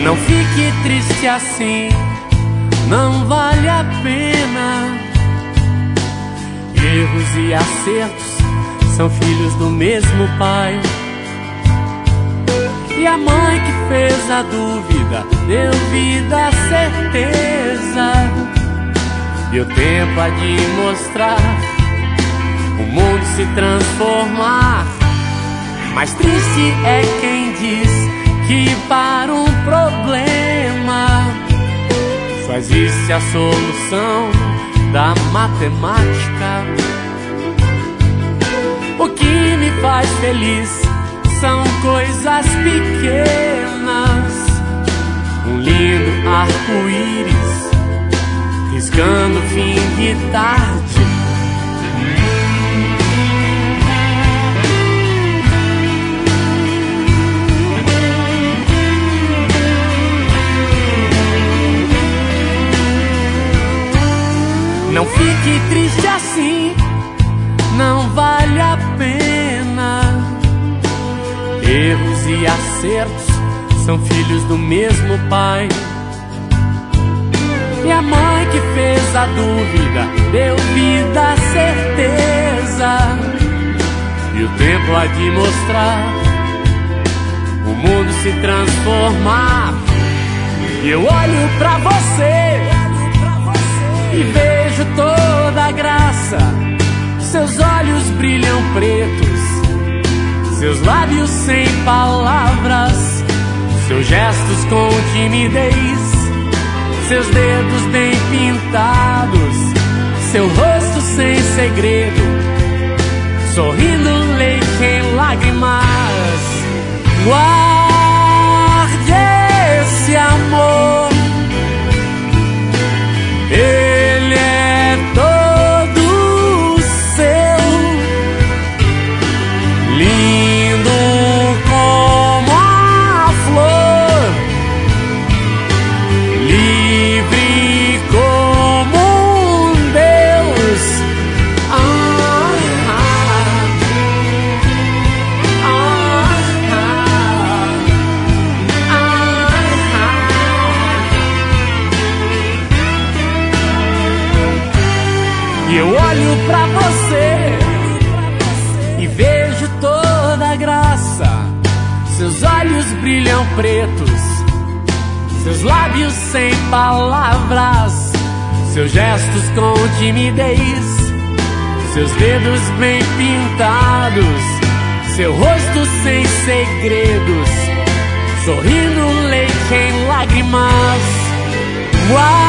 Não fique triste assim, não vale a pena. Erros e acertos são filhos do mesmo pai. E a mãe que fez a dúvida deu vida à certeza. E o tempo há de mostrar o mundo se transformar. Mas triste é quem diz que para um problema só existe a solução da matemática. O que me faz feliz são coisas pequenas, um lindo arco-íris riscando fim de tarde. Não fique triste assim, não vale a pena. Erros e acertos são filhos do mesmo pai. E a mãe que fez a dúvida deu vida à certeza. E o tempo há de mostrar o mundo se transformar. E eu olho pra você e vejo toda a graça. Seus olhos brilham pretos, seus lábios sem palavras, seus gestos com timidez, seus dedos bem pintados, seu rosto sem segredo, sorrindo leite em lágrimas. Guarde esse amor, ele é todo seu, lindo como a flor, livre como um Deus. E eu olho pra você e vejo toda a graça. Seus olhos brilham pretos, seus lábios sem palavras, seus gestos com timidez, seus dedos bem pintados, seu rosto sem segredos, sorrindo leite em lágrimas. Uau!